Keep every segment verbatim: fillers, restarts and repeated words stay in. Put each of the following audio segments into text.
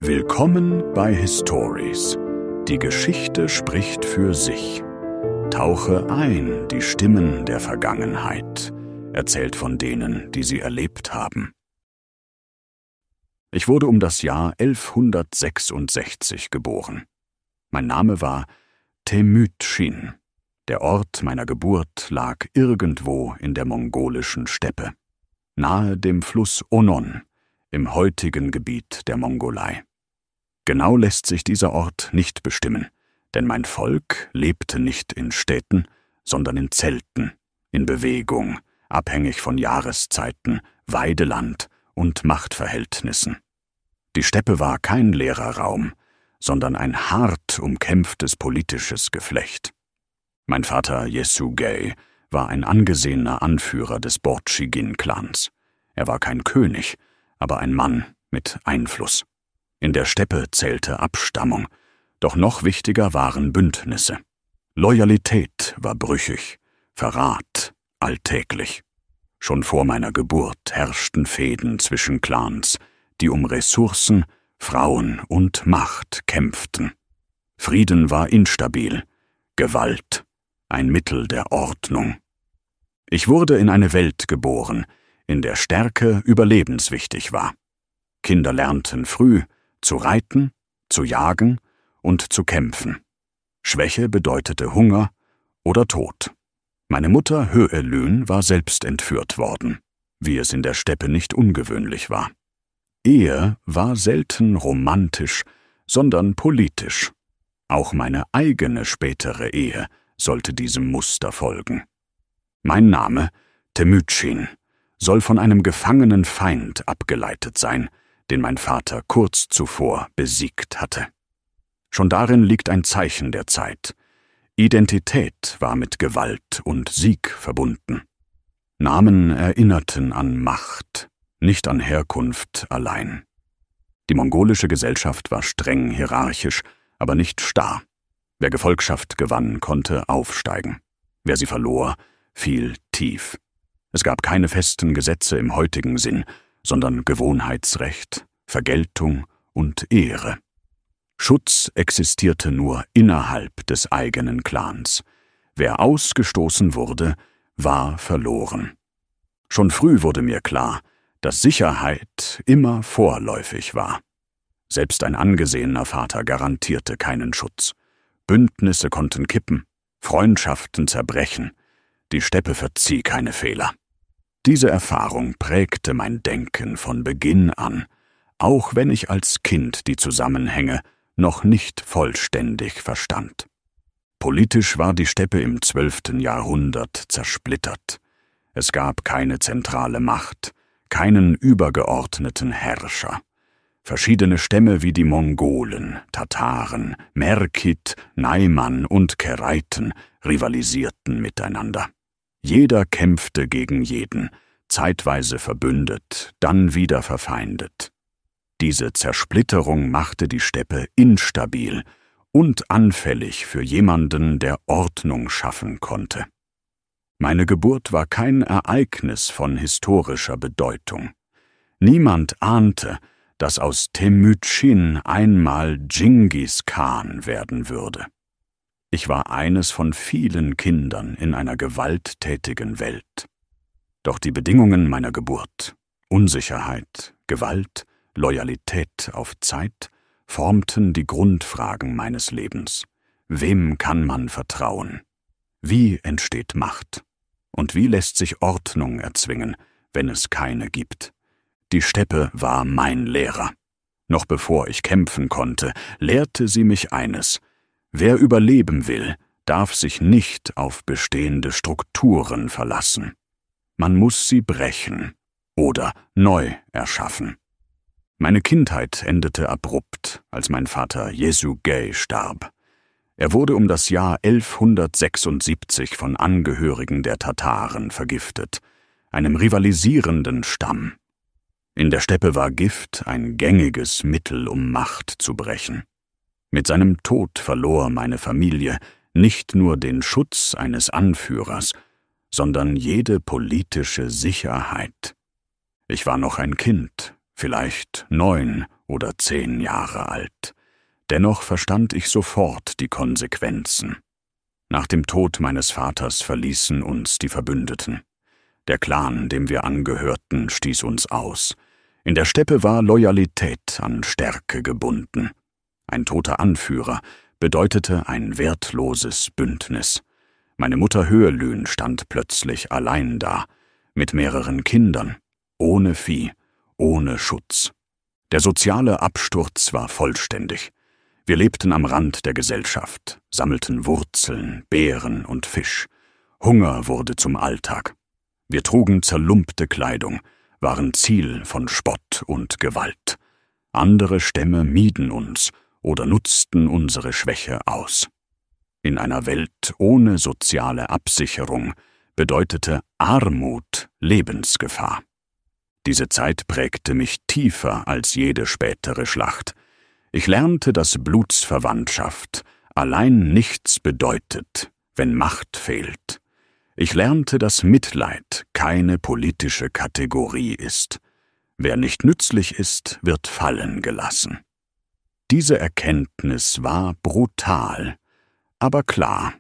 Willkommen bei Histories. Die Geschichte spricht für sich. Tauche ein die Stimmen der Vergangenheit, erzählt von denen, die sie erlebt haben. Ich wurde um das Jahr elfhundertsechsundsechzig geboren. Mein Name war Temüdschin. Der Ort meiner Geburt lag irgendwo in der mongolischen Steppe, nahe dem Fluss Onon, im heutigen Gebiet der Mongolei. Genau lässt sich dieser Ort nicht bestimmen, denn mein Volk lebte nicht in Städten, sondern in Zelten, in Bewegung, abhängig von Jahreszeiten, Weideland und Machtverhältnissen. Die Steppe war kein leerer Raum, sondern ein hart umkämpftes politisches Geflecht. Mein Vater Yesugei war ein angesehener Anführer des Bortschigin-Clans. Er war kein König, aber ein Mann mit Einfluss. In der Steppe zählte Abstammung, doch noch wichtiger waren Bündnisse. Loyalität war brüchig, Verrat alltäglich. Schon vor meiner Geburt herrschten Fehden zwischen Clans, die um Ressourcen, Frauen und Macht kämpften. Frieden war instabil, Gewalt ein Mittel der Ordnung. Ich wurde in eine Welt geboren, in der Stärke überlebenswichtig war. Kinder lernten früh, zu reiten, zu jagen und zu kämpfen. Schwäche bedeutete Hunger oder Tod. Meine Mutter Höelün war selbst entführt worden, wie es in der Steppe nicht ungewöhnlich war. Ehe war selten romantisch, sondern politisch. Auch meine eigene spätere Ehe sollte diesem Muster folgen. Mein Name, Temüdschin, soll von einem gefangenen Feind abgeleitet sein, den mein Vater kurz zuvor besiegt hatte. Schon darin liegt ein Zeichen der Zeit. Identität war mit Gewalt und Sieg verbunden. Namen erinnerten an Macht, nicht an Herkunft allein. Die mongolische Gesellschaft war streng hierarchisch, aber nicht starr. Wer Gefolgschaft gewann, konnte aufsteigen. Wer sie verlor, fiel tief. Es gab keine festen Gesetze im heutigen Sinn, sondern Gewohnheitsrecht, Vergeltung und Ehre. Schutz existierte nur innerhalb des eigenen Clans. Wer ausgestoßen wurde, war verloren. Schon früh wurde mir klar, dass Sicherheit immer vorläufig war. Selbst ein angesehener Vater garantierte keinen Schutz. Bündnisse konnten kippen, Freundschaften zerbrechen. Die Steppe verzieh keine Fehler. Diese Erfahrung prägte mein Denken von Beginn an, auch wenn ich als Kind die Zusammenhänge noch nicht vollständig verstand. Politisch war die Steppe im zwölften Jahrhundert zersplittert. Es gab keine zentrale Macht, keinen übergeordneten Herrscher. Verschiedene Stämme wie die Mongolen, Tataren, Merkit, Naiman und Keraiten rivalisierten miteinander. Jeder kämpfte gegen jeden, zeitweise verbündet, dann wieder verfeindet. Diese Zersplitterung machte die Steppe instabil und anfällig für jemanden, der Ordnung schaffen konnte. Meine Geburt war kein Ereignis von historischer Bedeutung. Niemand ahnte, dass aus Temüdschin einmal Dschingis Khan werden würde. Ich war eines von vielen Kindern in einer gewalttätigen Welt. Doch die Bedingungen meiner Geburt, Unsicherheit, Gewalt, Loyalität auf Zeit, formten die Grundfragen meines Lebens. Wem kann man vertrauen? Wie entsteht Macht? Und wie lässt sich Ordnung erzwingen, wenn es keine gibt? Die Steppe war mein Lehrer. Noch bevor ich kämpfen konnte, lehrte sie mich eines: Wer überleben will, darf sich nicht auf bestehende Strukturen verlassen. Man muss sie brechen oder neu erschaffen. Meine Kindheit endete abrupt, als mein Vater Yesugei starb. Er wurde um das Jahr elfhundertsechsundsiebzig von Angehörigen der Tataren vergiftet, einem rivalisierenden Stamm. In der Steppe war Gift ein gängiges Mittel, um Macht zu brechen. Mit seinem Tod verlor meine Familie nicht nur den Schutz eines Anführers, sondern jede politische Sicherheit. Ich war noch ein Kind, vielleicht neun oder zehn Jahre alt. Dennoch verstand ich sofort die Konsequenzen. Nach dem Tod meines Vaters verließen uns die Verbündeten. Der Clan, dem wir angehörten, stieß uns aus. In der Steppe war Loyalität an Stärke gebunden. Ein toter Anführer bedeutete ein wertloses Bündnis. Meine Mutter Höelün stand plötzlich allein da, mit mehreren Kindern, ohne Vieh, ohne Schutz. Der soziale Absturz war vollständig. Wir lebten am Rand der Gesellschaft, sammelten Wurzeln, Beeren und Fisch. Hunger wurde zum Alltag. Wir trugen zerlumpte Kleidung, waren Ziel von Spott und Gewalt. Andere Stämme mieden uns oder nutzten unsere Schwäche aus. In einer Welt ohne soziale Absicherung bedeutete Armut Lebensgefahr. Diese Zeit prägte mich tiefer als jede spätere Schlacht. Ich lernte, dass Blutsverwandtschaft allein nichts bedeutet, wenn Macht fehlt. Ich lernte, dass Mitleid keine politische Kategorie ist. Wer nicht nützlich ist, wird fallen gelassen. Diese Erkenntnis war brutal, aber klar.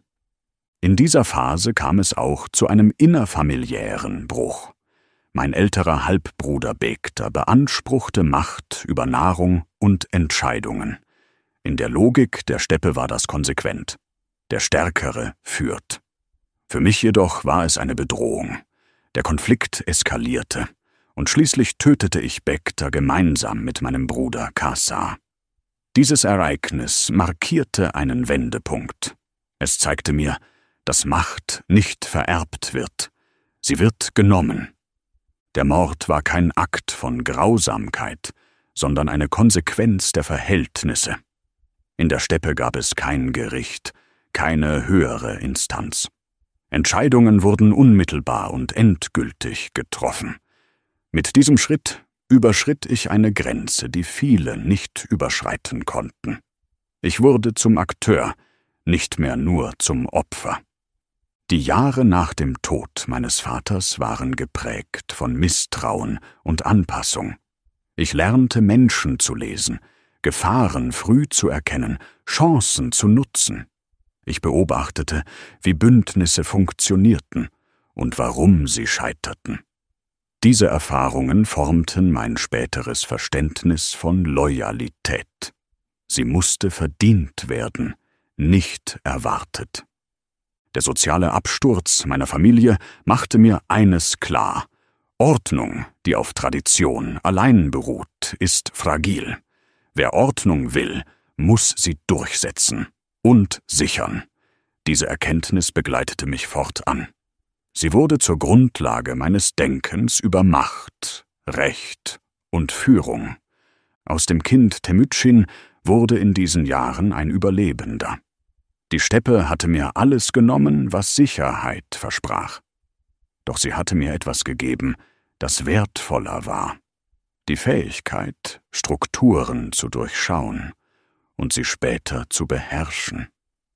In dieser Phase kam es auch zu einem innerfamiliären Bruch. Mein älterer Halbbruder Bekter beanspruchte Macht über Nahrung und Entscheidungen. In der Logik der Steppe war das konsequent. Der Stärkere führt. Für mich jedoch war es eine Bedrohung. Der Konflikt eskalierte, und schließlich tötete ich Bekter gemeinsam mit meinem Bruder Kasa. Dieses Ereignis markierte einen Wendepunkt. Es zeigte mir, dass Macht nicht vererbt wird. Sie wird genommen. Der Mord war kein Akt von Grausamkeit, sondern eine Konsequenz der Verhältnisse. In der Steppe gab es kein Gericht, keine höhere Instanz. Entscheidungen wurden unmittelbar und endgültig getroffen. Mit diesem Schritt überschritt ich eine Grenze, die viele nicht überschreiten konnten. Ich wurde zum Akteur, nicht mehr nur zum Opfer. Die Jahre nach dem Tod meines Vaters waren geprägt von Misstrauen und Anpassung. Ich lernte Menschen zu lesen, Gefahren früh zu erkennen, Chancen zu nutzen. Ich beobachtete, wie Bündnisse funktionierten und warum sie scheiterten. Diese Erfahrungen formten mein späteres Verständnis von Loyalität. Sie musste verdient werden, nicht erwartet. Der soziale Absturz meiner Familie machte mir eines klar: Ordnung, die auf Tradition allein beruht, ist fragil. Wer Ordnung will, muss sie durchsetzen und sichern. Diese Erkenntnis begleitete mich fortan. Sie wurde zur Grundlage meines Denkens über Macht, Recht und Führung. Aus dem Kind Temüdschin wurde in diesen Jahren ein Überlebender. Die Steppe hatte mir alles genommen, was Sicherheit versprach. Doch sie hatte mir etwas gegeben, das wertvoller war: die Fähigkeit, Strukturen zu durchschauen und sie später zu beherrschen.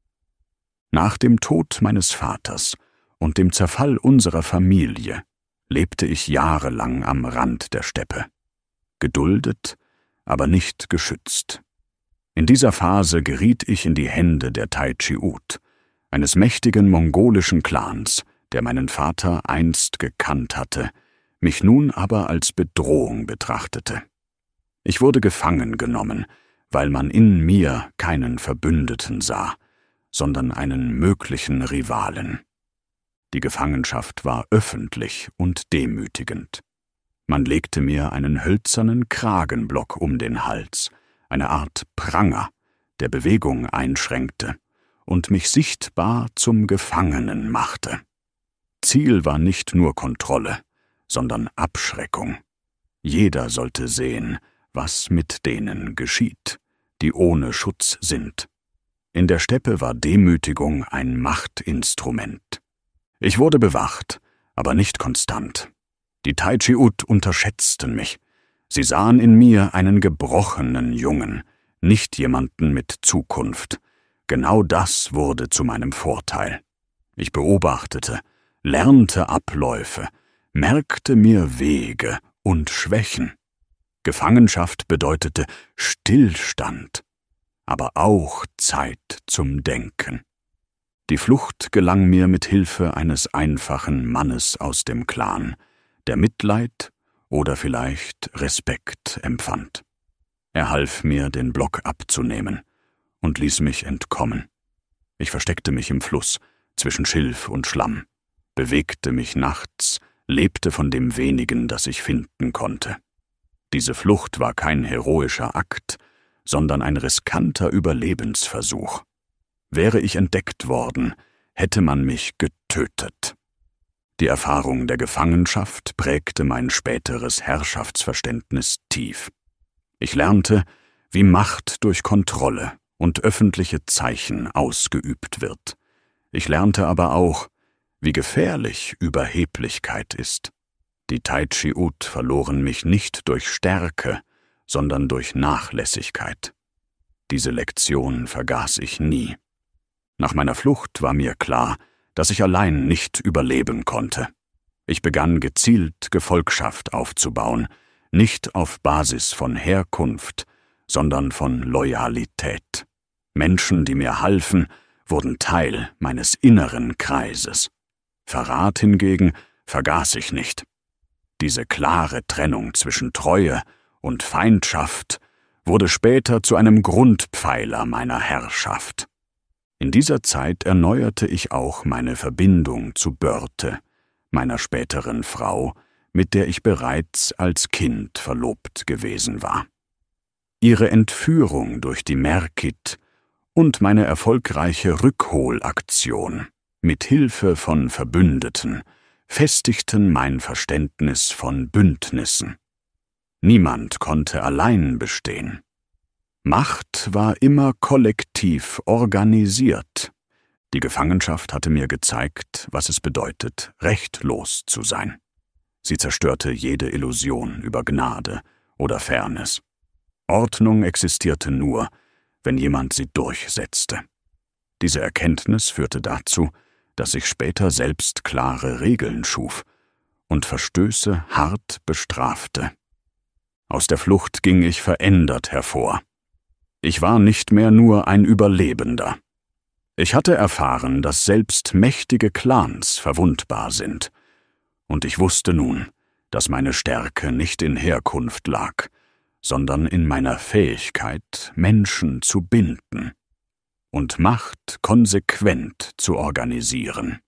Nach dem Tod meines Vaters und dem Zerfall unserer Familie lebte ich jahrelang am Rand der Steppe. Geduldet, aber nicht geschützt. In dieser Phase geriet ich in die Hände der Taichiut, eines mächtigen mongolischen Clans, der meinen Vater einst gekannt hatte, mich nun aber als Bedrohung betrachtete. Ich wurde gefangen genommen, weil man in mir keinen Verbündeten sah, sondern einen möglichen Rivalen. Die Gefangenschaft war öffentlich und demütigend. Man legte mir einen hölzernen Kragenblock um den Hals, eine Art Pranger, der Bewegung einschränkte und mich sichtbar zum Gefangenen machte. Ziel war nicht nur Kontrolle, sondern Abschreckung. Jeder sollte sehen, was mit denen geschieht, die ohne Schutz sind. In der Steppe war Demütigung ein Machtinstrument. Ich wurde bewacht, aber nicht konstant. Die Taichiut unterschätzten mich. Sie sahen in mir einen gebrochenen Jungen, nicht jemanden mit Zukunft. Genau das wurde zu meinem Vorteil. Ich beobachtete, lernte Abläufe, merkte mir Wege und Schwächen. Gefangenschaft bedeutete Stillstand, aber auch Zeit zum Denken. Die Flucht gelang mir mit Hilfe eines einfachen Mannes aus dem Clan, der Mitleid oder vielleicht Respekt empfand. Er half mir, den Block abzunehmen und ließ mich entkommen. Ich versteckte mich im Fluss zwischen Schilf und Schlamm, bewegte mich nachts, lebte von dem wenigen, das ich finden konnte. Diese Flucht war kein heroischer Akt, sondern ein riskanter Überlebensversuch. Wäre ich entdeckt worden, hätte man mich getötet. Die Erfahrung der Gefangenschaft prägte mein späteres Herrschaftsverständnis tief. Ich lernte, wie Macht durch Kontrolle und öffentliche Zeichen ausgeübt wird. Ich lernte aber auch, wie gefährlich Überheblichkeit ist. Die Taichiut verloren mich nicht durch Stärke, sondern durch Nachlässigkeit. Diese Lektion vergaß ich nie. Nach meiner Flucht war mir klar, dass ich allein nicht überleben konnte. Ich begann gezielt Gefolgschaft aufzubauen, nicht auf Basis von Herkunft, sondern von Loyalität. Menschen, die mir halfen, wurden Teil meines inneren Kreises. Verrat hingegen vergaß ich nicht. Diese klare Trennung zwischen Treue und Feindschaft wurde später zu einem Grundpfeiler meiner Herrschaft. In dieser Zeit erneuerte ich auch meine Verbindung zu Börte, meiner späteren Frau, mit der ich bereits als Kind verlobt gewesen war. Ihre Entführung durch die Merkit und meine erfolgreiche Rückholaktion mit Hilfe von Verbündeten festigten mein Verständnis von Bündnissen. Niemand konnte allein bestehen. Macht war immer kollektiv organisiert. Die Gefangenschaft hatte mir gezeigt, was es bedeutet, rechtlos zu sein. Sie zerstörte jede Illusion über Gnade oder Fairness. Ordnung existierte nur, wenn jemand sie durchsetzte. Diese Erkenntnis führte dazu, dass ich später selbst klare Regeln schuf und Verstöße hart bestrafte. Aus der Flucht ging ich verändert hervor. Ich war nicht mehr nur ein Überlebender. Ich hatte erfahren, dass selbst mächtige Clans verwundbar sind. Und ich wusste nun, dass meine Stärke nicht in Herkunft lag, sondern in meiner Fähigkeit, Menschen zu binden und Macht konsequent zu organisieren.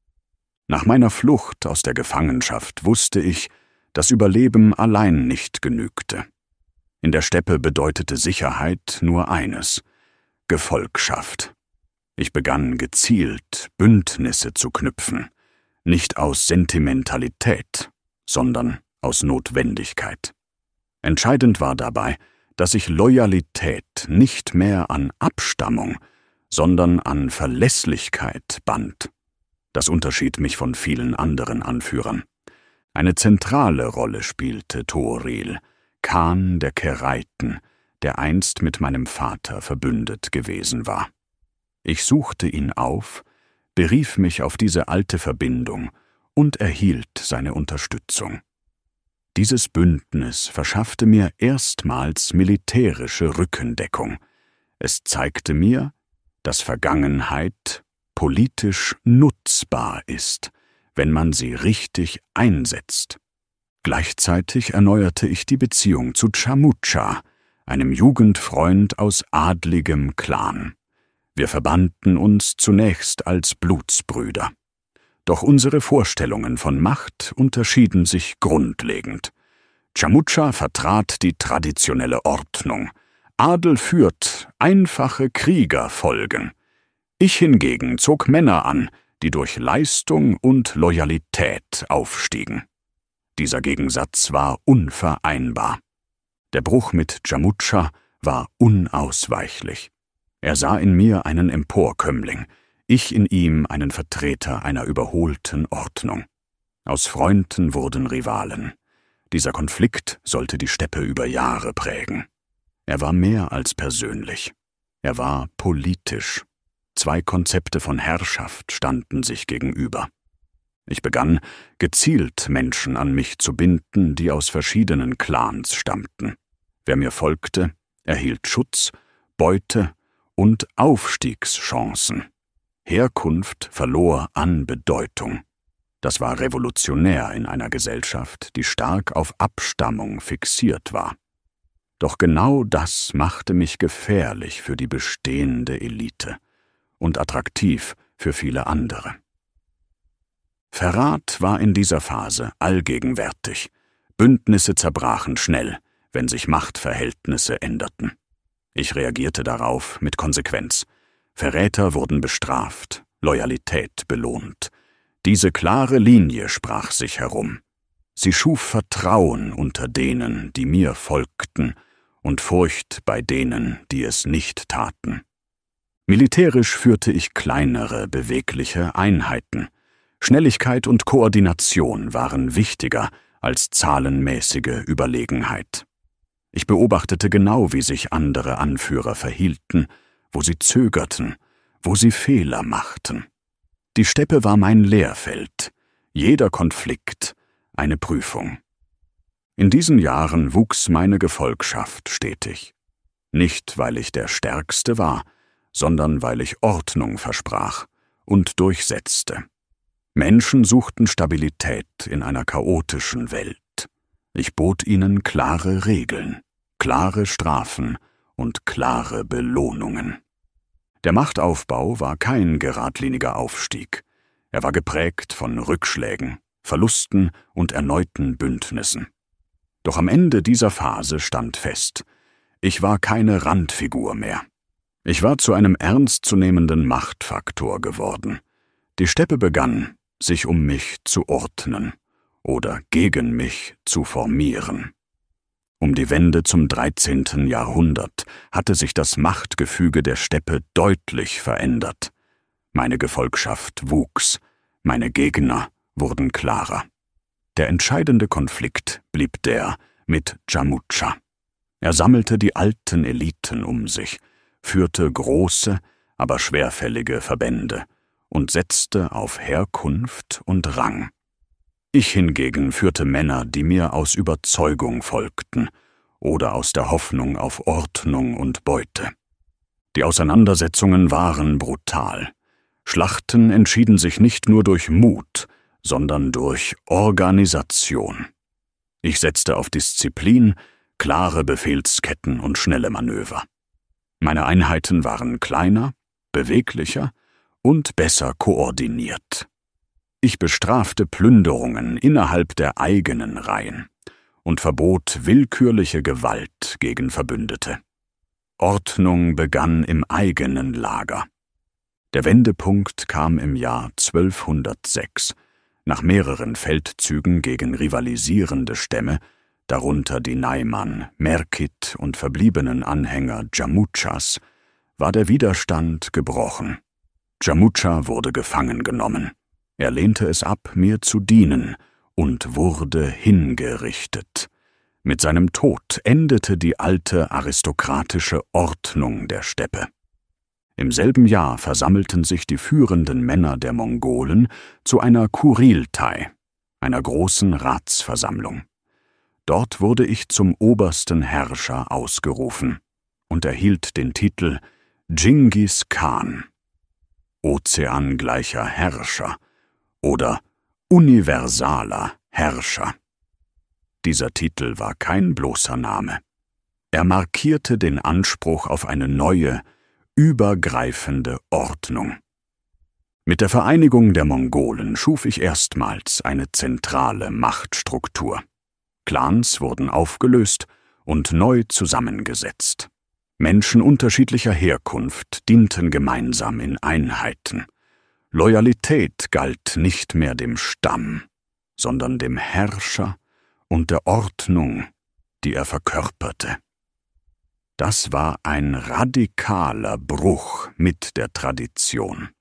Nach meiner Flucht aus der Gefangenschaft wusste ich, dass Überleben allein nicht genügte. In der Steppe bedeutete Sicherheit nur eines: Gefolgschaft. Ich begann gezielt Bündnisse zu knüpfen, nicht aus Sentimentalität, sondern aus Notwendigkeit. Entscheidend war dabei, dass sich Loyalität nicht mehr an Abstammung, sondern an Verlässlichkeit band. Das unterschied mich von vielen anderen Anführern. Eine zentrale Rolle spielte Toril, Khan der Keraiten, der einst mit meinem Vater verbündet gewesen war. Ich suchte ihn auf, berief mich auf diese alte Verbindung und erhielt seine Unterstützung. Dieses Bündnis verschaffte mir erstmals militärische Rückendeckung. Es zeigte mir, dass Vergangenheit politisch nutzbar ist, wenn man sie richtig einsetzt. Gleichzeitig erneuerte ich die Beziehung zu Chamucha, einem Jugendfreund aus adligem Clan. Wir verbanden uns zunächst als Blutsbrüder. Doch unsere Vorstellungen von Macht unterschieden sich grundlegend. Chamucha vertrat die traditionelle Ordnung. Adel führt, einfache Krieger folgen. Ich hingegen zog Männer an, die durch Leistung und Loyalität aufstiegen. Dieser Gegensatz war unvereinbar. Der Bruch mit Chamucha war unausweichlich. Er sah in mir einen Emporkömmling, ich in ihm einen Vertreter einer überholten Ordnung. Aus Freunden wurden Rivalen. Dieser Konflikt sollte die Steppe über Jahre prägen. Er war mehr als persönlich. Er war politisch. Zwei Konzepte von Herrschaft standen sich gegenüber. Ich begann, gezielt Menschen an mich zu binden, die aus verschiedenen Clans stammten. Wer mir folgte, erhielt Schutz, Beute und Aufstiegschancen. Herkunft verlor an Bedeutung. Das war revolutionär in einer Gesellschaft, die stark auf Abstammung fixiert war. Doch genau das machte mich gefährlich für die bestehende Elite und attraktiv für viele andere. Verrat war in dieser Phase allgegenwärtig. Bündnisse zerbrachen schnell, wenn sich Machtverhältnisse änderten. Ich reagierte darauf mit Konsequenz. Verräter wurden bestraft, Loyalität belohnt. Diese klare Linie sprach sich herum. Sie schuf Vertrauen unter denen, die mir folgten, und Furcht bei denen, die es nicht taten. Militärisch führte ich kleinere, bewegliche Einheiten. Schnelligkeit und Koordination waren wichtiger als zahlenmäßige Überlegenheit. Ich beobachtete genau, wie sich andere Anführer verhielten, wo sie zögerten, wo sie Fehler machten. Die Steppe war mein Lehrfeld, jeder Konflikt eine Prüfung. In diesen Jahren wuchs meine Gefolgschaft stetig. Nicht, weil ich der Stärkste war, sondern weil ich Ordnung versprach und durchsetzte. Menschen suchten Stabilität in einer chaotischen Welt. Ich bot ihnen klare Regeln, klare Strafen und klare Belohnungen. Der Machtaufbau war kein geradliniger Aufstieg. Er war geprägt von Rückschlägen, Verlusten und erneuten Bündnissen. Doch am Ende dieser Phase stand fest: Ich war keine Randfigur mehr. Ich war zu einem ernstzunehmenden Machtfaktor geworden. Die Steppe begann, sich um mich zu ordnen oder gegen mich zu formieren. Um die Wende zum dreizehnten Jahrhundert hatte sich das Machtgefüge der Steppe deutlich verändert. Meine Gefolgschaft wuchs, meine Gegner wurden klarer. Der entscheidende Konflikt blieb der mit Jammudscha. Er sammelte die alten Eliten um sich, führte große, aber schwerfällige Verbände und setzte auf Herkunft und Rang. Ich hingegen führte Männer, die mir aus Überzeugung folgten oder aus der Hoffnung auf Ordnung und Beute. Die Auseinandersetzungen waren brutal. Schlachten entschieden sich nicht nur durch Mut, sondern durch Organisation. Ich setzte auf Disziplin, klare Befehlsketten und schnelle Manöver. Meine Einheiten waren kleiner, beweglicher und besser koordiniert. Ich bestrafte Plünderungen innerhalb der eigenen Reihen und verbot willkürliche Gewalt gegen Verbündete. Ordnung begann im eigenen Lager. Der Wendepunkt kam im Jahr zwölfhundertsechs, nach mehreren Feldzügen gegen rivalisierende Stämme, darunter die Naiman, Merkit und verbliebenen Anhänger Jamutschas, war der Widerstand gebrochen. Jammudscha wurde gefangen genommen. Er lehnte es ab, mir zu dienen, und wurde hingerichtet. Mit seinem Tod endete die alte aristokratische Ordnung der Steppe. Im selben Jahr versammelten sich die führenden Männer der Mongolen zu einer Kuriltai, einer großen Ratsversammlung. Dort wurde ich zum obersten Herrscher ausgerufen und erhielt den Titel Dschingis Khan, ozeangleicher Herrscher oder universaler Herrscher. Dieser Titel war kein bloßer Name. Er markierte den Anspruch auf eine neue, übergreifende Ordnung. Mit der Vereinigung der Mongolen schuf ich erstmals eine zentrale Machtstruktur. Clans wurden aufgelöst und neu zusammengesetzt. Menschen unterschiedlicher Herkunft dienten gemeinsam in Einheiten. Loyalität galt nicht mehr dem Stamm, sondern dem Herrscher und der Ordnung, die er verkörperte. Das war ein radikaler Bruch mit der Tradition.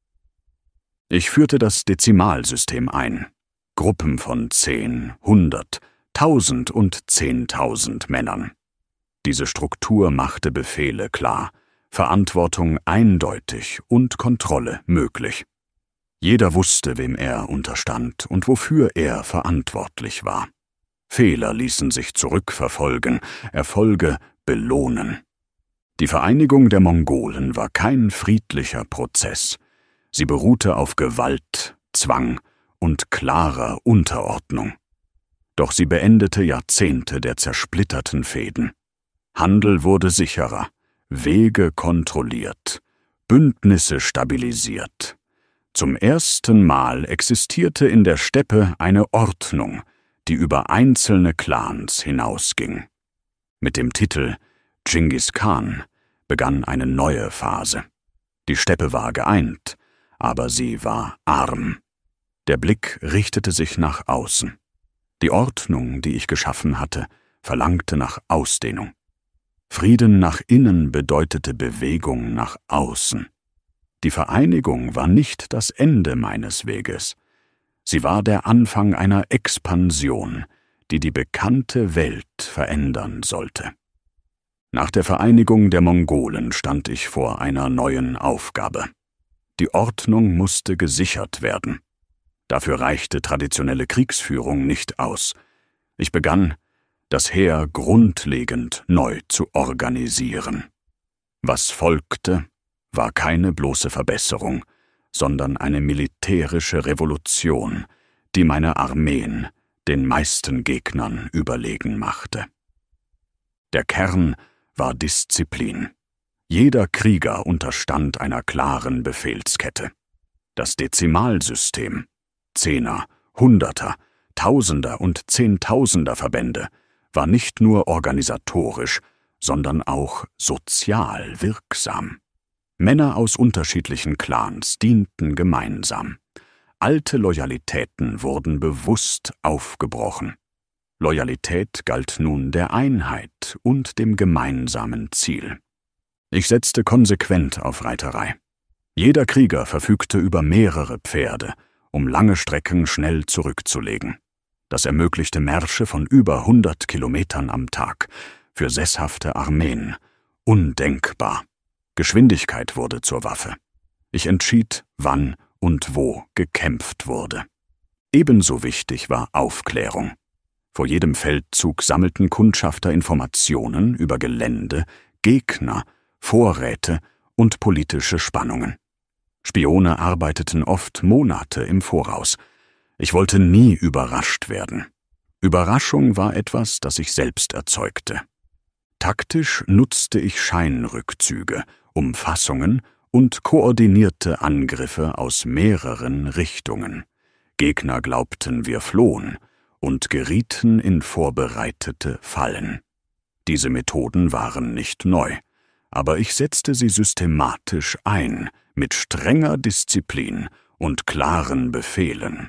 Ich führte das Dezimalsystem ein. Gruppen von zehn, hundert, tausend und zehntausend Männern. Diese Struktur machte Befehle klar, Verantwortung eindeutig und Kontrolle möglich. Jeder wusste, wem er unterstand und wofür er verantwortlich war. Fehler ließen sich zurückverfolgen, Erfolge belohnen. Die Vereinigung der Mongolen war kein friedlicher Prozess. Sie beruhte auf Gewalt, Zwang und klarer Unterordnung. Doch sie beendete Jahrzehnte der zersplitterten Fehden. Handel wurde sicherer, Wege kontrolliert, Bündnisse stabilisiert. Zum ersten Mal existierte in der Steppe eine Ordnung, die über einzelne Clans hinausging. Mit dem Titel Dschingis Khan begann eine neue Phase. Die Steppe war geeint, aber sie war arm. Der Blick richtete sich nach außen. Die Ordnung, die ich geschaffen hatte, verlangte nach Ausdehnung. Frieden nach innen bedeutete Bewegung nach außen. Die Vereinigung war nicht das Ende meines Weges. Sie war der Anfang einer Expansion, die die bekannte Welt verändern sollte. Nach der Vereinigung der Mongolen stand ich vor einer neuen Aufgabe. Die Ordnung musste gesichert werden. Dafür reichte traditionelle Kriegsführung nicht aus. Ich begann, das Heer grundlegend neu zu organisieren. Was folgte, war keine bloße Verbesserung, sondern eine militärische Revolution, die meine Armeen den meisten Gegnern überlegen machte. Der Kern war Disziplin. Jeder Krieger unterstand einer klaren Befehlskette. Das Dezimalsystem, Zehner, Hunderter, Tausender und Zehntausender Verbände, war nicht nur organisatorisch, sondern auch sozial wirksam. Männer aus unterschiedlichen Clans dienten gemeinsam. Alte Loyalitäten wurden bewusst aufgebrochen. Loyalität galt nun der Einheit und dem gemeinsamen Ziel. Ich setzte konsequent auf Reiterei. Jeder Krieger verfügte über mehrere Pferde, um lange Strecken schnell zurückzulegen. Das ermöglichte Märsche von über hundert Kilometern am Tag, für sesshafte Armeen undenkbar. Geschwindigkeit wurde zur Waffe. Ich entschied, wann und wo gekämpft wurde. Ebenso wichtig war Aufklärung. Vor jedem Feldzug sammelten Kundschafter Informationen über Gelände, Gegner, Vorräte und politische Spannungen. Spione arbeiteten oft Monate im Voraus. Ich wollte nie überrascht werden. Überraschung war etwas, das ich selbst erzeugte. Taktisch nutzte ich Scheinrückzüge, Umfassungen und koordinierte Angriffe aus mehreren Richtungen. Gegner glaubten, wir flohen und gerieten in vorbereitete Fallen. Diese Methoden waren nicht neu, aber ich setzte sie systematisch ein, mit strenger Disziplin und klaren Befehlen.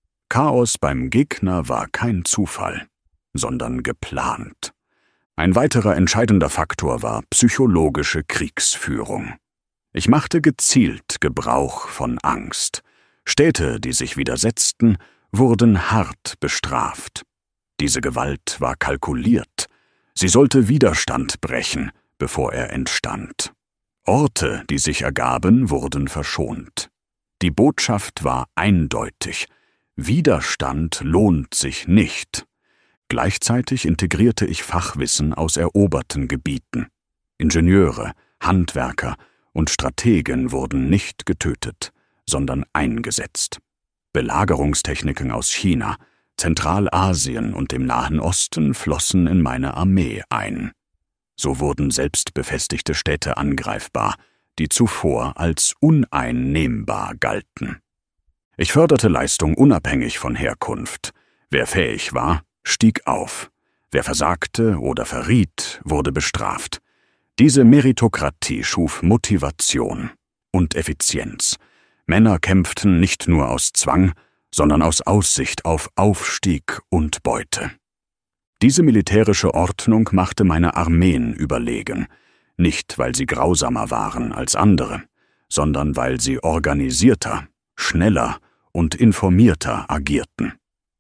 Chaos beim Gegner war kein Zufall, sondern geplant. Ein weiterer entscheidender Faktor war psychologische Kriegsführung. Ich machte gezielt Gebrauch von Angst. Städte, die sich widersetzten, wurden hart bestraft. Diese Gewalt war kalkuliert. Sie sollte Widerstand brechen, bevor er entstand. Orte, die sich ergaben, wurden verschont. Die Botschaft war eindeutig: Widerstand lohnt sich nicht. Gleichzeitig integrierte ich Fachwissen aus eroberten Gebieten. Ingenieure, Handwerker und Strategen wurden nicht getötet, sondern eingesetzt. Belagerungstechniken aus China, Zentralasien und dem Nahen Osten flossen in meine Armee ein. So wurden selbst befestigte Städte angreifbar, die zuvor als uneinnehmbar galten. Ich förderte Leistung unabhängig von Herkunft. Wer fähig war, stieg auf. Wer versagte oder verriet, wurde bestraft. Diese Meritokratie schuf Motivation und Effizienz. Männer kämpften nicht nur aus Zwang, sondern aus Aussicht auf Aufstieg und Beute. Diese militärische Ordnung machte meine Armeen überlegen, nicht weil sie grausamer waren als andere, sondern weil sie organisierter, schneller und informierter agierten.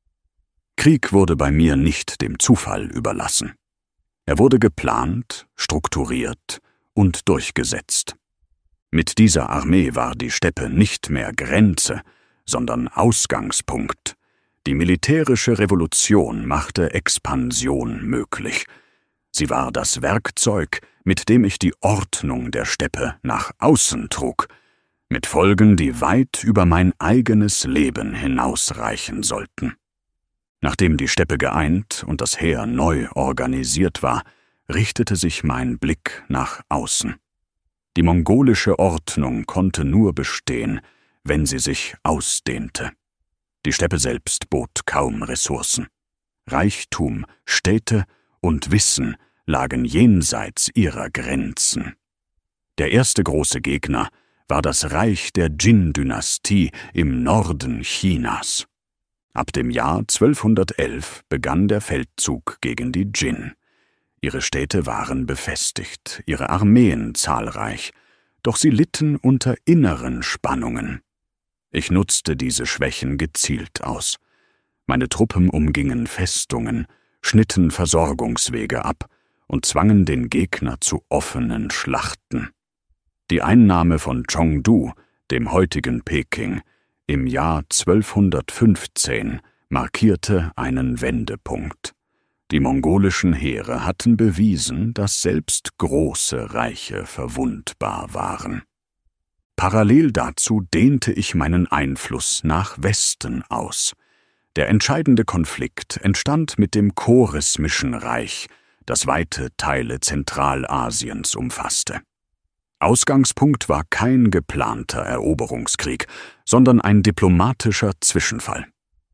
Krieg wurde bei mir nicht dem Zufall überlassen. Er wurde geplant, strukturiert und durchgesetzt. Mit dieser Armee war die Steppe nicht mehr Grenze, sondern Ausgangspunkt. Die militärische Revolution machte Expansion möglich. Sie war das Werkzeug, mit dem ich die Ordnung der Steppe nach außen trug, mit Folgen, die weit über mein eigenes Leben hinausreichen sollten. Nachdem die Steppe geeint und das Heer neu organisiert war, richtete sich mein Blick nach außen. Die mongolische Ordnung konnte nur bestehen, wenn sie sich ausdehnte. Die Steppe selbst bot kaum Ressourcen. Reichtum, Städte und Wissen lagen jenseits ihrer Grenzen. Der erste große Gegner war das Reich der Jin-Dynastie im Norden Chinas. Ab dem Jahr zwölfhundertelf begann der Feldzug gegen die Jin. Ihre Städte waren befestigt, ihre Armeen zahlreich, doch sie litten unter inneren Spannungen. Ich nutzte diese Schwächen gezielt aus. Meine Truppen umgingen Festungen, schnitten Versorgungswege ab und zwangen den Gegner zu offenen Schlachten. Die Einnahme von Chengdu, dem heutigen Peking, im Jahr zwölfhundertfünfzehn markierte einen Wendepunkt. Die mongolischen Heere hatten bewiesen, dass selbst große Reiche verwundbar waren. Parallel dazu dehnte ich meinen Einfluss nach Westen aus. Der entscheidende Konflikt entstand mit dem choresmischen Reich, das weite Teile Zentralasiens umfasste. Ausgangspunkt war kein geplanter Eroberungskrieg, sondern ein diplomatischer Zwischenfall.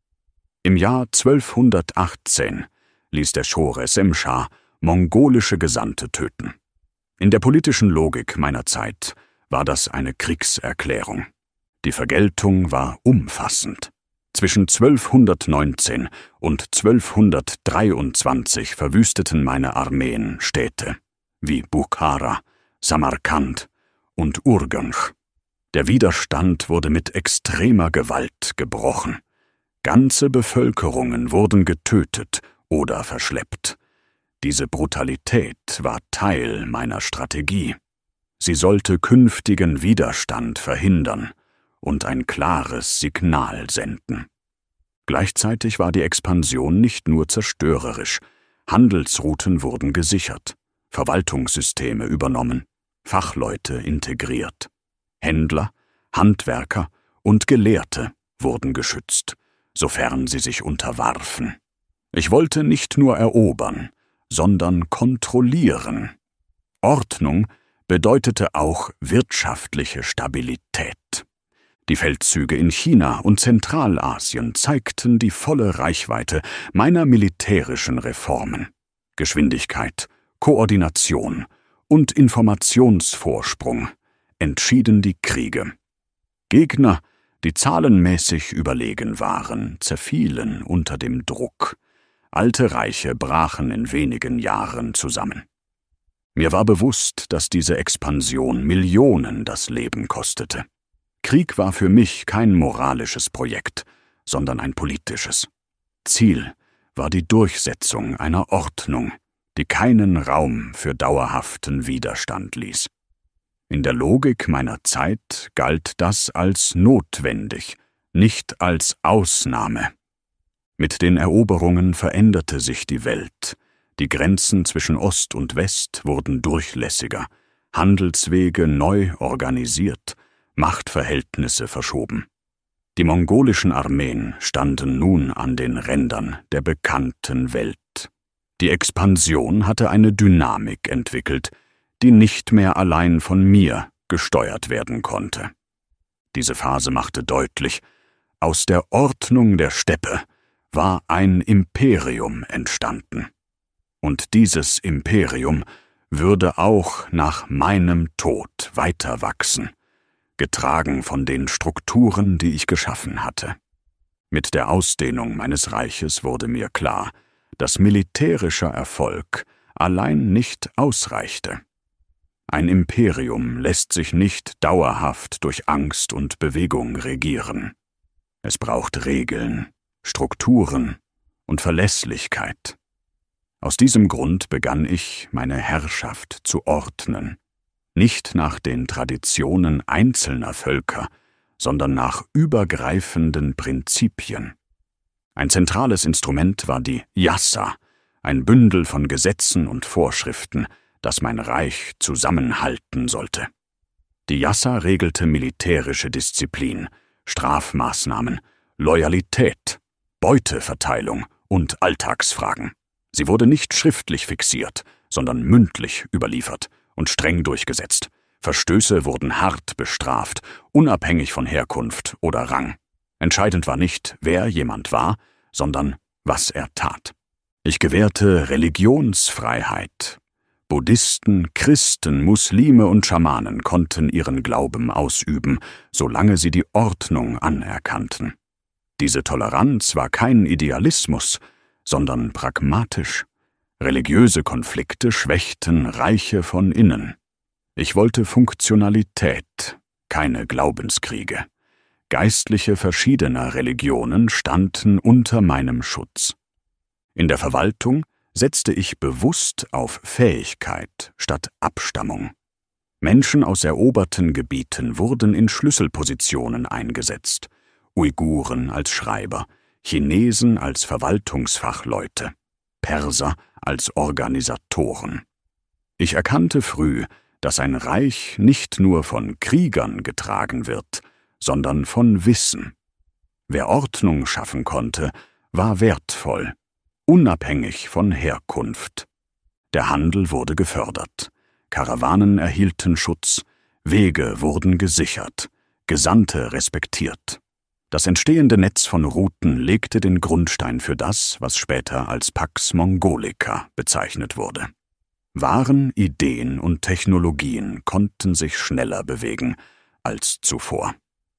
Im Jahr zwölfhundertachtzehn ließ der Choresem-Schah mongolische Gesandte töten. In der politischen Logik meiner Zeit war das eine Kriegserklärung. Die Vergeltung war umfassend. Zwischen zwölfhundertneunzehn und zwölfhundertdreiundzwanzig verwüsteten meine Armeen Städte wie Bukhara, Samarkand und Urgench. Der Widerstand wurde mit extremer Gewalt gebrochen. Ganze Bevölkerungen wurden getötet oder verschleppt. Diese Brutalität war Teil meiner Strategie. Sie sollte künftigen Widerstand verhindern und ein klares Signal senden. Gleichzeitig war die Expansion nicht nur zerstörerisch. Handelsrouten wurden gesichert, Verwaltungssysteme übernommen, Fachleute integriert. Händler, Handwerker und Gelehrte wurden geschützt, sofern sie sich unterwarfen. Ich wollte nicht nur erobern, sondern kontrollieren. Ordnung bedeutete auch wirtschaftliche Stabilität. Die Feldzüge in China und Zentralasien zeigten die volle Reichweite meiner militärischen Reformen. Geschwindigkeit, Koordination und Informationsvorsprung entschieden die Kriege. Gegner, die zahlenmäßig überlegen waren, zerfielen unter dem Druck. Alte Reiche brachen in wenigen Jahren zusammen. Mir war bewusst, dass diese Expansion Millionen das Leben kostete. Krieg war für mich kein moralisches Projekt, sondern ein politisches. Ziel war die Durchsetzung einer Ordnung, die keinen Raum für dauerhaften Widerstand ließ. In der Logik meiner Zeit galt das als notwendig, nicht als Ausnahme. Mit den Eroberungen veränderte sich die Welt. Die Grenzen zwischen Ost und West wurden durchlässiger, Handelswege neu organisiert, Machtverhältnisse verschoben. Die mongolischen Armeen standen nun an den Rändern der bekannten Welt. Die Expansion hatte eine Dynamik entwickelt, die nicht mehr allein von mir gesteuert werden konnte. Diese Phase machte deutlich, aus der Ordnung der Steppe war ein Imperium entstanden. Und dieses Imperium würde auch nach meinem Tod weiter wachsen, getragen von den Strukturen, die ich geschaffen hatte. Mit der Ausdehnung meines Reiches wurde mir klar, dass militärischer Erfolg allein nicht ausreichte. Ein Imperium lässt sich nicht dauerhaft durch Angst und Bewegung regieren. Es braucht Regeln, Strukturen und Verlässlichkeit. Aus diesem Grund begann ich, meine Herrschaft zu ordnen, nicht nach den Traditionen einzelner Völker, sondern nach übergreifenden Prinzipien. Ein zentrales Instrument war die Yassa, ein Bündel von Gesetzen und Vorschriften, das mein Reich zusammenhalten sollte. Die Yassa regelte militärische Disziplin, Strafmaßnahmen, Loyalität, Beuteverteilung und Alltagsfragen. Sie wurde nicht schriftlich fixiert, sondern mündlich überliefert und streng durchgesetzt. Verstöße wurden hart bestraft, unabhängig von Herkunft oder Rang. Entscheidend war nicht, wer jemand war, sondern was er tat. Ich gewährte Religionsfreiheit. Buddhisten, Christen, Muslime und Schamanen konnten ihren Glauben ausüben, solange sie die Ordnung anerkannten. Diese Toleranz war kein Idealismus, sondern pragmatisch. Religiöse Konflikte schwächten Reiche von innen. Ich wollte Funktionalität, keine Glaubenskriege. Geistliche verschiedener Religionen standen unter meinem Schutz. In der Verwaltung setzte ich bewusst auf Fähigkeit statt Abstammung. Menschen aus eroberten Gebieten wurden in Schlüsselpositionen eingesetzt, Uiguren als Schreiber, Chinesen als Verwaltungsfachleute, Perser als Organisatoren. Ich erkannte früh, dass ein Reich nicht nur von Kriegern getragen wird, sondern von Wissen. Wer Ordnung schaffen konnte, war wertvoll, unabhängig von Herkunft. Der Handel wurde gefördert, Karawanen erhielten Schutz, Wege wurden gesichert, Gesandte respektiert. Das entstehende Netz von Routen legte den Grundstein für das, was später als Pax Mongolica bezeichnet wurde. Waren, Ideen und Technologien konnten sich schneller bewegen als zuvor.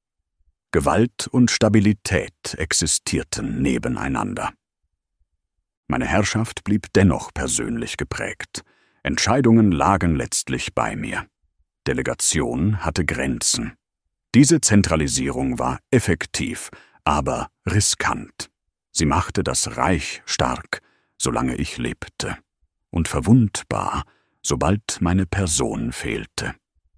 Gewalt und Stabilität existierten nebeneinander. Meine Herrschaft blieb dennoch persönlich geprägt. Entscheidungen lagen letztlich bei mir. Delegation hatte Grenzen. Diese Zentralisierung war effektiv, aber riskant. Sie machte das Reich stark, solange ich lebte, und verwundbar, sobald meine Person fehlte.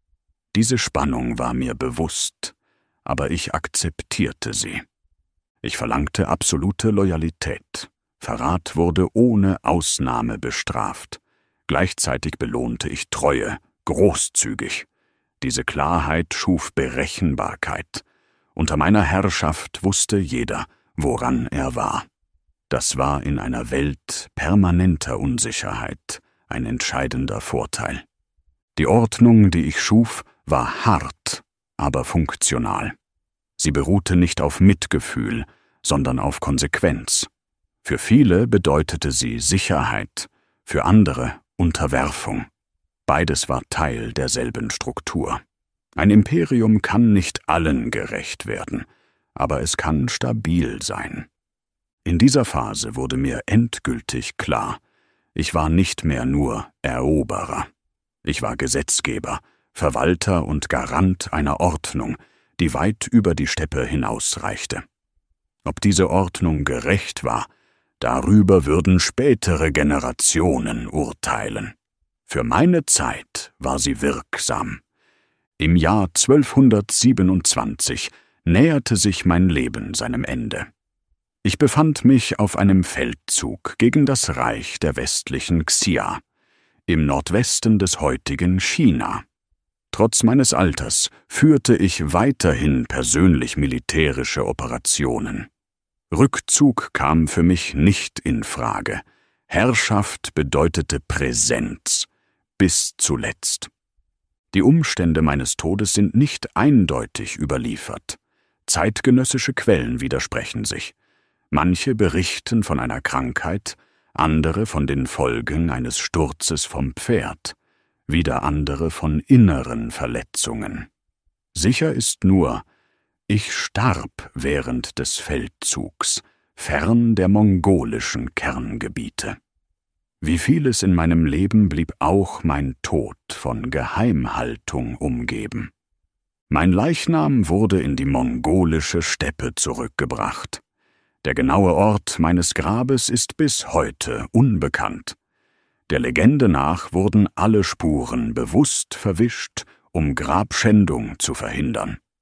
Diese Spannung war mir bewusst, aber ich akzeptierte sie. Ich verlangte absolute Loyalität. Verrat wurde ohne Ausnahme bestraft. Gleichzeitig belohnte ich Treue, großzügig. Diese Klarheit schuf Berechenbarkeit. Unter meiner Herrschaft wusste jeder, woran er war. Das war in einer Welt permanenter Unsicherheit ein entscheidender Vorteil. Die Ordnung, die ich schuf, war hart, aber funktional. Sie beruhte nicht auf Mitgefühl, sondern auf Konsequenz. Für viele bedeutete sie Sicherheit, für andere Unterwerfung. Beides war Teil derselben Struktur. Ein Imperium kann nicht allen gerecht werden, aber es kann stabil sein. In dieser Phase wurde mir endgültig klar, ich war nicht mehr nur Eroberer. Ich war Gesetzgeber, Verwalter und Garant einer Ordnung, die weit über die Steppe hinausreichte. Ob diese Ordnung gerecht war, darüber würden spätere Generationen urteilen. Für meine Zeit war sie wirksam. Im Jahr zwölfhundertsiebenundzwanzig näherte sich mein Leben seinem Ende. Ich befand mich auf einem Feldzug gegen das Reich der westlichen Xia, im Nordwesten des heutigen China. Trotz meines Alters führte ich weiterhin persönlich militärische Operationen. Rückzug kam für mich nicht in Frage. Herrschaft bedeutete Präsenz, bis zuletzt. Die Umstände meines Todes sind nicht eindeutig überliefert. Zeitgenössische Quellen widersprechen sich. Manche berichten von einer Krankheit, andere von den Folgen eines Sturzes vom Pferd, wieder andere von inneren Verletzungen. Sicher ist nur, ich starb während des Feldzugs, fern der mongolischen Kerngebiete. Wie vieles in meinem Leben blieb auch mein Tod von Geheimhaltung umgeben. Mein Leichnam wurde in die mongolische Steppe zurückgebracht. Der genaue Ort meines Grabes ist bis heute unbekannt. Der Legende nach wurden alle Spuren bewusst verwischt, um Grabschändung zu verhindern.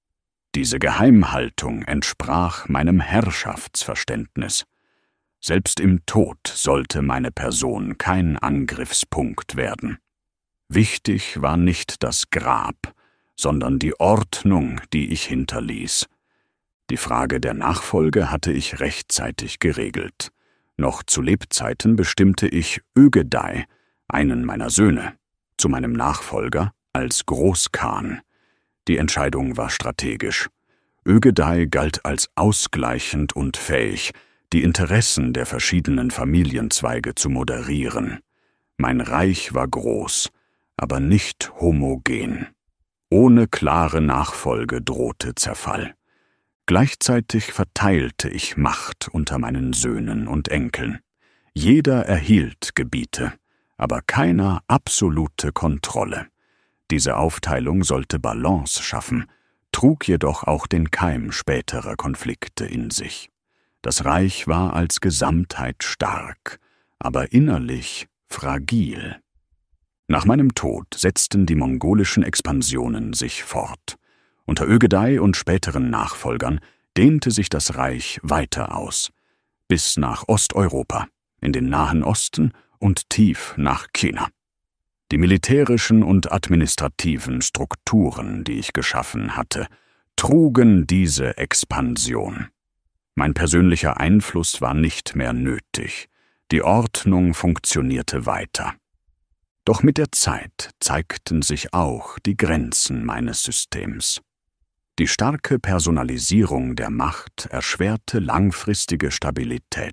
Diese Geheimhaltung entsprach meinem Herrschaftsverständnis. Selbst im Tod sollte meine Person kein Angriffspunkt werden. Wichtig war nicht das Grab, sondern die Ordnung, die ich hinterließ. Die Frage der Nachfolge hatte ich rechtzeitig geregelt. Noch zu Lebzeiten bestimmte ich Ögedei, einen meiner Söhne, zu meinem Nachfolger als Großkhan. Die Entscheidung war strategisch. Ögedei galt als ausgleichend und fähig, die Interessen der verschiedenen Familienzweige zu moderieren. Mein Reich war groß, aber nicht homogen. Ohne klare Nachfolge drohte Zerfall. Gleichzeitig verteilte ich Macht unter meinen Söhnen und Enkeln. Jeder erhielt Gebiete, aber keiner absolute Kontrolle. Diese Aufteilung sollte Balance schaffen, trug jedoch auch den Keim späterer Konflikte in sich. Das Reich war als Gesamtheit stark, aber innerlich fragil. Nach meinem Tod setzten die mongolischen Expansionen sich fort. Unter Ögedei und späteren Nachfolgern dehnte sich das Reich weiter aus, bis nach Osteuropa, in den Nahen Osten und tief nach China. Die militärischen und administrativen Strukturen, die ich geschaffen hatte, trugen diese Expansion. Mein persönlicher Einfluss war nicht mehr nötig, die Ordnung funktionierte weiter. Doch mit der Zeit zeigten sich auch die Grenzen meines Systems. Die starke Personalisierung der Macht erschwerte langfristige Stabilität.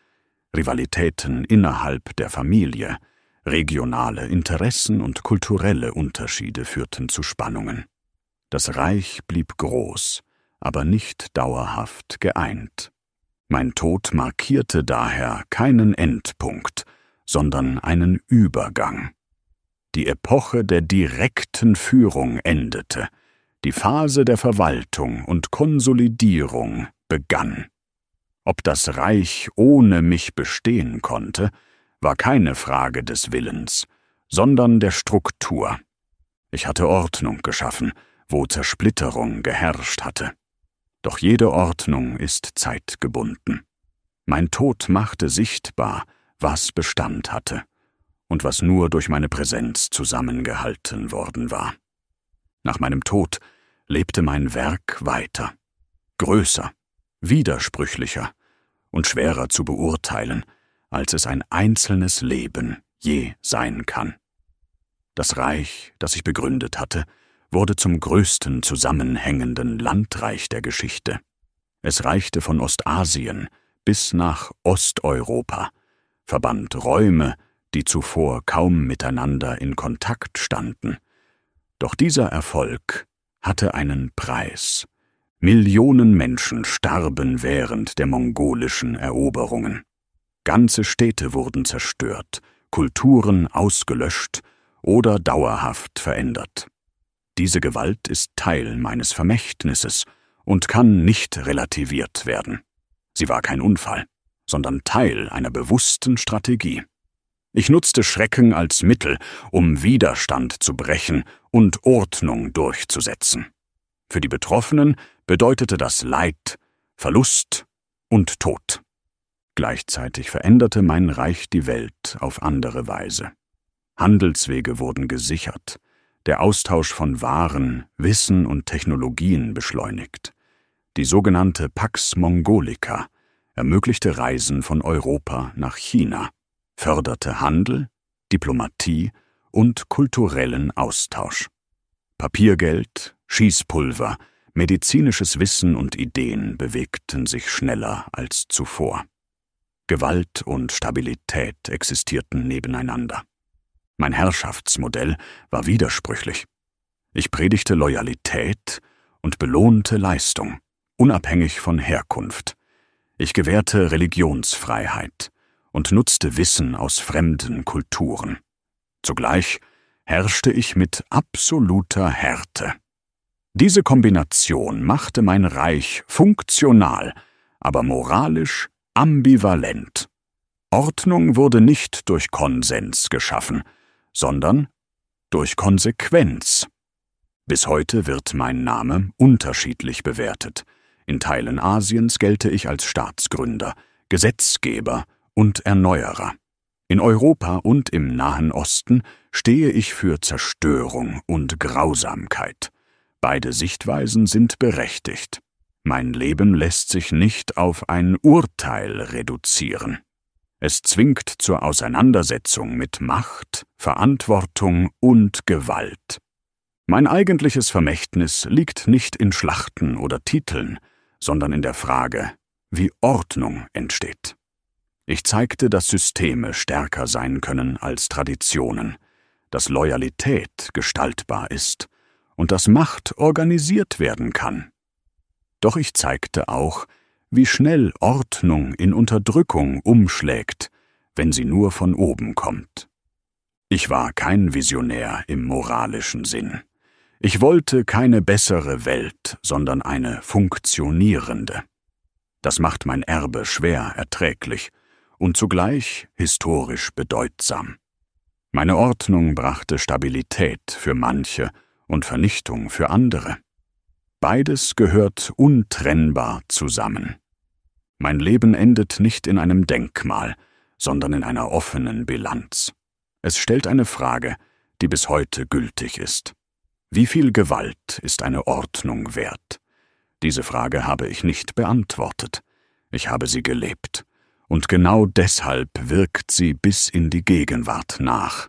Rivalitäten innerhalb der Familie, regionale Interessen und kulturelle Unterschiede führten zu Spannungen. Das Reich blieb groß, aber nicht dauerhaft geeint. Mein Tod markierte daher keinen Endpunkt, sondern einen Übergang. Die Epoche der direkten Führung endete, die Phase der Verwaltung und Konsolidierung begann. Ob das Reich ohne mich bestehen konnte, war keine Frage des Willens, sondern der Struktur. Ich hatte Ordnung geschaffen, wo Zersplitterung geherrscht hatte. Doch jede Ordnung ist zeitgebunden. Mein Tod machte sichtbar, was Bestand hatte und was nur durch meine Präsenz zusammengehalten worden war. Nach meinem Tod lebte mein Werk weiter, größer, widersprüchlicher und schwerer zu beurteilen, als es ein einzelnes Leben je sein kann. Das Reich, das ich begründet hatte, wurde zum größten zusammenhängenden Landreich der Geschichte. Es reichte von Ostasien bis nach Osteuropa, verband Räume, die zuvor kaum miteinander in Kontakt standen. Doch dieser Erfolg hatte einen Preis. Millionen Menschen starben während der mongolischen Eroberungen. Ganze Städte wurden zerstört, Kulturen ausgelöscht oder dauerhaft verändert. Diese Gewalt ist Teil meines Vermächtnisses und kann nicht relativiert werden. Sie war kein Unfall, sondern Teil einer bewussten Strategie. Ich nutzte Schrecken als Mittel, um Widerstand zu brechen und Ordnung durchzusetzen. Für die Betroffenen bedeutete das Leid, Verlust und Tod. Gleichzeitig veränderte mein Reich die Welt auf andere Weise. Handelswege wurden gesichert, der Austausch von Waren, Wissen und Technologien beschleunigt. Die sogenannte Pax Mongolica ermöglichte Reisen von Europa nach China, förderte Handel, Diplomatie und kulturellen Austausch. Papiergeld, Schießpulver, medizinisches Wissen und Ideen bewegten sich schneller als zuvor. Gewalt und Stabilität existierten nebeneinander. Mein Herrschaftsmodell war widersprüchlich. Ich predigte Loyalität und belohnte Leistung, unabhängig von Herkunft. Ich gewährte Religionsfreiheit und nutzte Wissen aus fremden Kulturen. Zugleich herrschte ich mit absoluter Härte. Diese Kombination machte mein Reich funktional, aber moralisch ambivalent. Ordnung wurde nicht durch Konsens geschaffen, sondern durch Konsequenz. Bis heute wird mein Name unterschiedlich bewertet. In Teilen Asiens gelte ich als Staatsgründer, Gesetzgeber und Erneuerer. In Europa und im Nahen Osten stehe ich für Zerstörung und Grausamkeit. Beide Sichtweisen sind berechtigt. Mein Leben lässt sich nicht auf ein Urteil reduzieren. Es zwingt zur Auseinandersetzung mit Macht, Verantwortung und Gewalt. Mein eigentliches Vermächtnis liegt nicht in Schlachten oder Titeln, sondern in der Frage, wie Ordnung entsteht. Ich zeigte, dass Systeme stärker sein können als Traditionen, dass Loyalität gestaltbar ist und dass Macht organisiert werden kann. Doch ich zeigte auch, wie schnell Ordnung in Unterdrückung umschlägt, wenn sie nur von oben kommt. Ich war kein Visionär im moralischen Sinn. Ich wollte keine bessere Welt, sondern eine funktionierende. Das macht mein Erbe schwer erträglich und zugleich historisch bedeutsam. Meine Ordnung brachte Stabilität für manche und Vernichtung für andere. Beides gehört untrennbar zusammen. Mein Leben endet nicht in einem Denkmal, sondern in einer offenen Bilanz. Es stellt eine Frage, die bis heute gültig ist. Wie viel Gewalt ist eine Ordnung wert? Diese Frage habe ich nicht beantwortet. Ich habe sie gelebt. Und genau deshalb wirkt sie bis in die Gegenwart nach.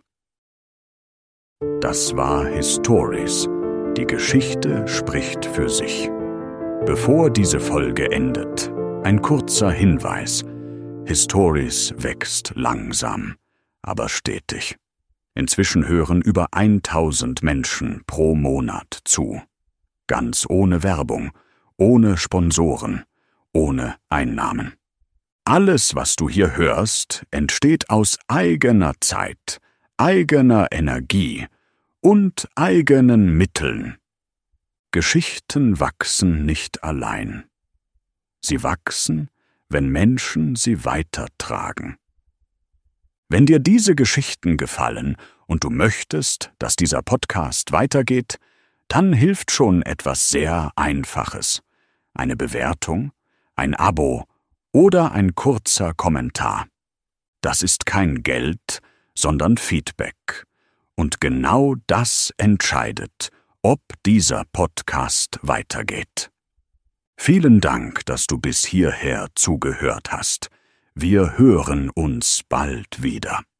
Das war Historis. Die Geschichte spricht für sich. Bevor diese Folge endet, ein kurzer Hinweis. Historis wächst langsam, aber stetig. Inzwischen hören über tausend Menschen pro Monat zu. Ganz ohne Werbung, ohne Sponsoren, ohne Einnahmen. Alles, was du hier hörst, entsteht aus eigener Zeit, eigener Energie und eigenen Mitteln. Geschichten wachsen nicht allein. Sie wachsen, wenn Menschen sie weitertragen. Wenn dir diese Geschichten gefallen und du möchtest, dass dieser Podcast weitergeht, dann hilft schon etwas sehr Einfaches. Eine Bewertung, ein Abo oder ein kurzer Kommentar. Das ist kein Geld, sondern Feedback. Und genau das entscheidet, ob dieser Podcast weitergeht. Vielen Dank, dass du bis hierher zugehört hast. Wir hören uns bald wieder.